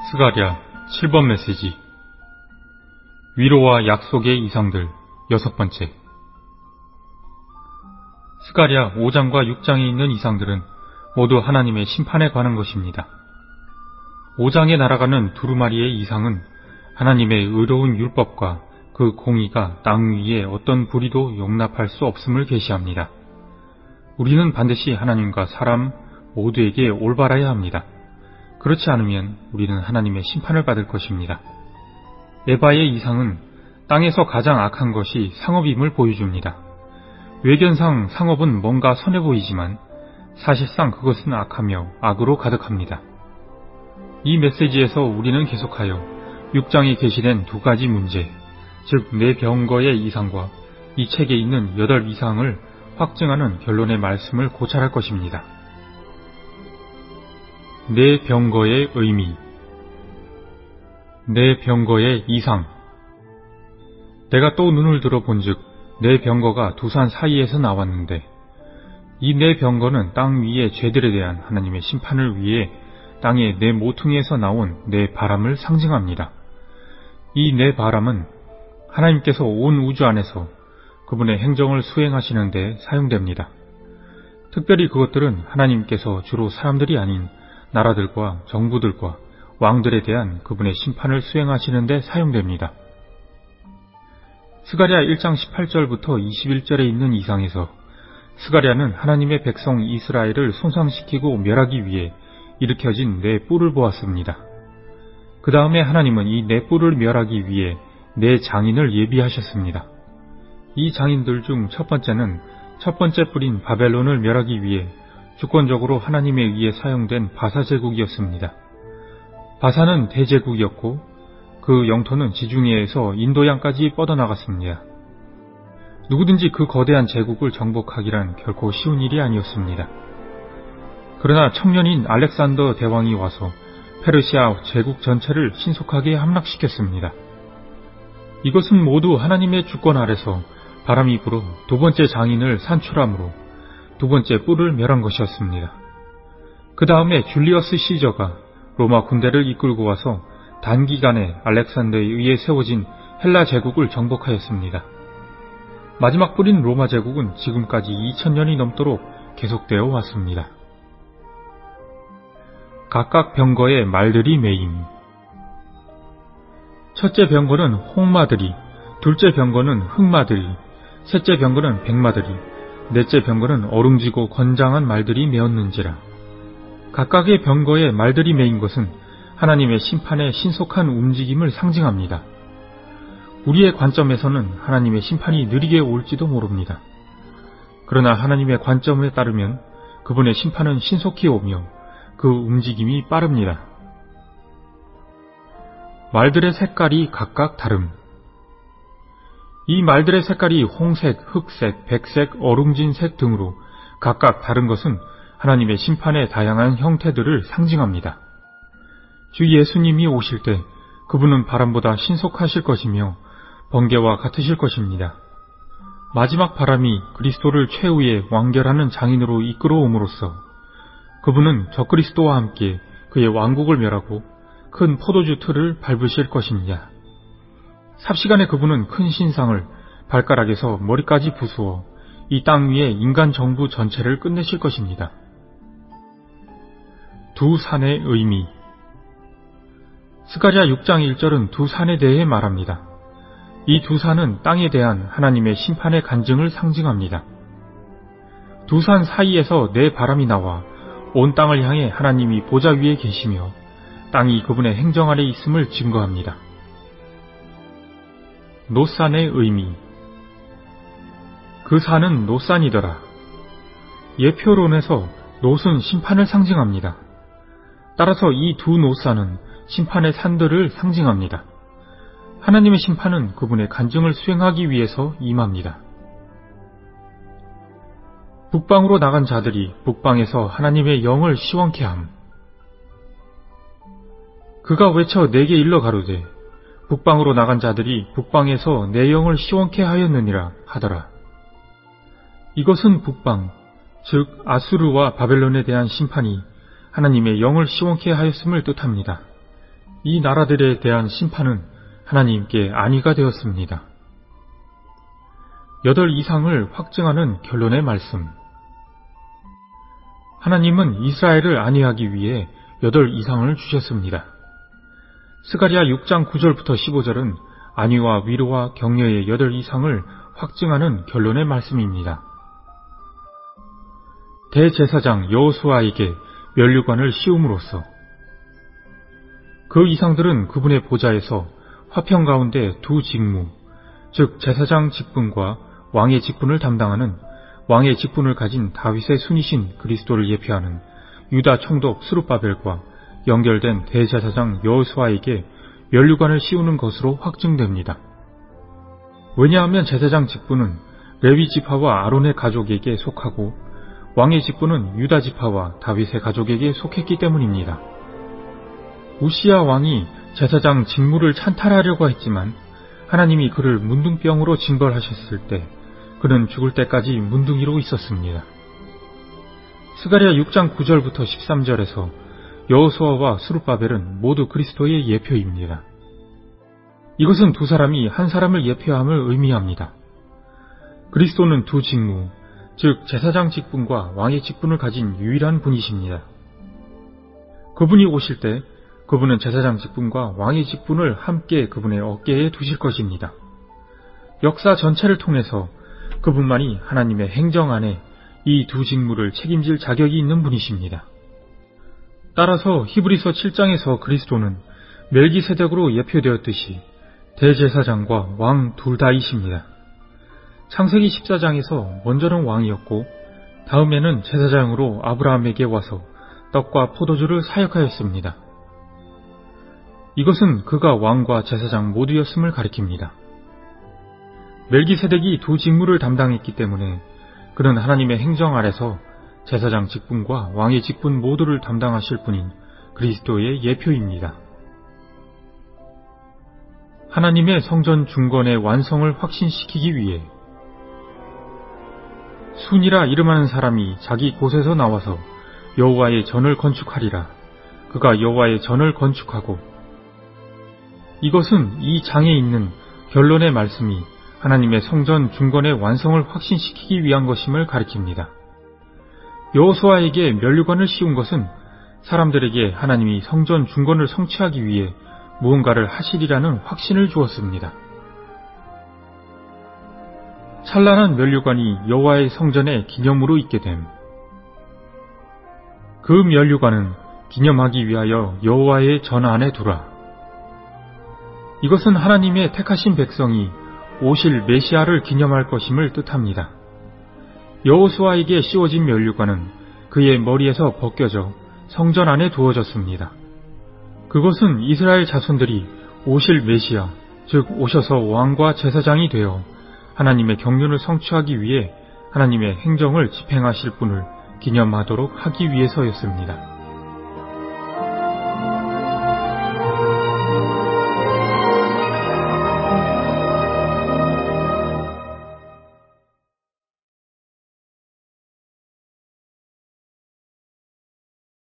스가랴 7번 메시지. 위로와 약속의 이상들 6번째. 스가랴 5장과 6장에 있는 이상들은 모두 하나님의 심판에 관한 것입니다. 5장에 날아가는 두루마리의 이상은 하나님의 의로운 율법과 그 공의가 땅 위에 어떤 불의도 용납할 수 없음을 계시합니다. 우리는 반드시 하나님과 사람 모두에게 올바라야 합니다. 그렇지 않으면 우리는 하나님의 심판을 받을 것입니다. 에바의 이상은 땅에서 가장 악한 것이 상업임을 보여줍니다. 외견상 상업은 뭔가 선해 보이지만 사실상 그것은 악하며 악으로 가득합니다. 이 메시지에서 우리는 계속하여 6장에 게시된 두 가지 문제, 즉 내 병거의 이상과 이 책에 있는 8 이상을 확증하는 결론의 말씀을 고찰할 것입니다. 내 병거의 의미. 내 병거의 이상. 내가 또 눈을 들어 본즉 내 병거가 두 산 사이에서 나왔는데, 이 내 병거는 땅 위의 죄들에 대한 하나님의 심판을 위해 땅의 네 모퉁이에서 나온 네 바람을 상징합니다. 이 네 바람은 하나님께서 온 우주 안에서 그분의 행정을 수행하시는 데 사용됩니다. 특별히 그것들은 하나님께서 주로 사람들이 아닌 나라들과 정부들과 왕들에 대한 그분의 심판을 수행하시는 데 사용됩니다. 스가랴 1장 18절부터 21절에 있는 이상에서 스가랴는 하나님의 백성 이스라엘을 손상시키고 멸하기 위해 일으켜진 네 뿔을 보았습니다. 그 다음에 하나님은 이 네 뿔을 멸하기 위해 네 장인을 예비하셨습니다. 이 장인들 중 첫 번째는 첫 번째 뿔인 바벨론을 멸하기 위해 주권적으로 하나님에 의해 사용된 바사 제국이었습니다. 바사는 대제국이었고 그 영토는 지중해에서 인도양까지 뻗어나갔습니다. 누구든지 그 거대한 제국을 정복하기란 결코 쉬운 일이 아니었습니다. 그러나 청년인 알렉산더 대왕이 와서 페르시아 제국 전체를 신속하게 함락시켰습니다. 이것은 모두 하나님의 주권 아래서 바람이 불어 두 번째 장인을 산출함으로 두 번째 뿔을 멸한 것이었습니다. 그 다음에 줄리어스 시저가 로마 군대를 이끌고 와서 단기간에 알렉산더에 의해 세워진 헬라 제국을 정복하였습니다. 마지막 뿔인 로마 제국은 지금까지 2000년이 넘도록 계속되어 왔습니다. 각각 병거의 말들이 메임. 첫째 병거는 홍마들이, 둘째 병거는 흑마들이, 셋째 병거는 백마들이, 넷째 병거는 어룽지고 건장한 말들이 메었는지라. 각각의 병거에 말들이 메인 것은 하나님의 심판의 신속한 움직임을 상징합니다. 우리의 관점에서는 하나님의 심판이 느리게 올지도 모릅니다. 그러나 하나님의 관점에 따르면 그분의 심판은 신속히 오며 그 움직임이 빠릅니다. 말들의 색깔이 각각 다름. 이 말들의 색깔이 홍색, 흑색, 백색, 어룽진색 등으로 각각 다른 것은 하나님의 심판의 다양한 형태들을 상징합니다. 주 예수님이 오실 때 그분은 바람보다 신속하실 것이며 번개와 같으실 것입니다. 마지막 바람이 그리스도를 최후의 완결하는 장인으로 이끌어옴으로써 그분은 적그리스도와 함께 그의 왕국을 멸하고 큰 포도주 틀을 밟으실 것입니다. 삽시간에 그분은 큰 신상을 발가락에서 머리까지 부수어 이 땅 위에 인간 정부 전체를 끝내실 것입니다. 두 산의 의미. 스가랴 6장 1절은 두 산에 대해 말합니다. 이 두 산은 땅에 대한 하나님의 심판의 간증을 상징합니다. 두 산 사이에서 네 바람이 나와 온 땅을 향해 하나님이 보좌 위에 계시며 땅이 그분의 행정 아래 있음을 증거합니다. 놋산의 의미. 그 산은 놋산이더라. 예표론에서 놋은 심판을 상징합니다. 따라서 이 두 놋산은 심판의 산들을 상징합니다. 하나님의 심판은 그분의 간증을 수행하기 위해서 임합니다. 북방으로 나간 자들이 북방에서 하나님의 영을 시원케 함. 그가 외쳐 내게 일러 가로되 북방으로 나간 자들이 북방에서 내 영을 시원케 하였느니라 하더라. 이것은 북방, 즉 아수르와 바벨론에 대한 심판이 하나님의 영을 시원케 하였음을 뜻합니다. 이 나라들에 대한 심판은 하나님께 안위가 되었습니다. 8 이상을 확증하는 결론의 말씀. 하나님은 이스라엘을 안위하기 위해 8 이상을 주셨습니다. 스가랴 6장 9절부터 15절은 안위와 위로와 격려의 8 이상을 확증하는 결론의 말씀입니다. 대제사장 여호수아에게 면류관을 씌움으로써 그 이상들은 그분의 보좌에서 화평 가운데 2 직무, 즉 제사장 직분과 왕의 직분을 담당하는 왕의 직분을 가진 다윗의 순이신 그리스도를 예표하는 유다 총독 스룹바벨과 연결된 대제사장 여호수아에게 면류관을 씌우는 것으로 확증됩니다. 왜냐하면 제사장 직분은 레위 지파와 아론의 가족에게 속하고 왕의 직분은 유다 지파와 다윗의 가족에게 속했기 때문입니다. 우시야 왕이 제사장 직무를 찬탈하려고 했지만 하나님이 그를 문둥병으로 징벌하셨을 때 그는 죽을 때까지 문둥이로 있었습니다. 스가랴 6장 9절부터 13절에서 여호수아와 스룹바벨은 모두 그리스도의 예표입니다. 이것은 2 사람이 한 사람을 예표함을 의미합니다. 그리스도는 2 직무, 즉 제사장 직분과 왕의 직분을 가진 유일한 분이십니다. 그분이 오실 때 그분은 제사장 직분과 왕의 직분을 함께 그분의 어깨에 두실 것입니다. 역사 전체를 통해서 그분만이 하나님의 행정 안에 이 2 직무를 책임질 자격이 있는 분이십니다. 따라서 히브리서 7장에서 그리스도는 멜기세덱으로 예표되었듯이 대제사장과 왕 둘 다이십니다. 창세기 14장에서 먼저는 왕이었고 다음에는 제사장으로 아브라함에게 와서 떡과 포도주를 사역하였습니다. 이것은 그가 왕과 제사장 모두였음을 가리킵니다. 멜기세덱이 2 직무를 담당했기 때문에 그는 하나님의 행정 아래서 제사장 직분과 왕의 직분 모두를 담당하실 분인 그리스도의 예표입니다. 하나님의 성전 중건의 완성을 확신시키기 위해 순이라 이름하는 사람이 자기 곳에서 나와서 여호와의 전을 건축하리라. 그가 여호와의 전을 건축하고, 이것은 이 장에 있는 결론의 말씀이 하나님의 성전 중건의 완성을 확신시키기 위한 것임을 가리킵니다. 여호수아에게 면류관을 씌운 것은 사람들에게 하나님이 성전 중건을 성취하기 위해 무언가를 하시리라는 확신을 주었습니다. 찬란한 면류관이 여호와의 성전에 기념으로 있게 됨. 그 면류관은 기념하기 위하여 여호와의 전 안에 두라. 이것은 하나님의 택하신 백성이 오실 메시아를 기념할 것임을 뜻합니다. 여호수아에게 씌워진 면류관은 그의 머리에서 벗겨져 성전 안에 두어졌습니다. 그것은 이스라엘 자손들이 오실 메시아, 즉 오셔서 왕과 제사장이 되어 하나님의 경륜을 성취하기 위해 하나님의 행정을 집행하실 분을 기념하도록 하기 위해서였습니다.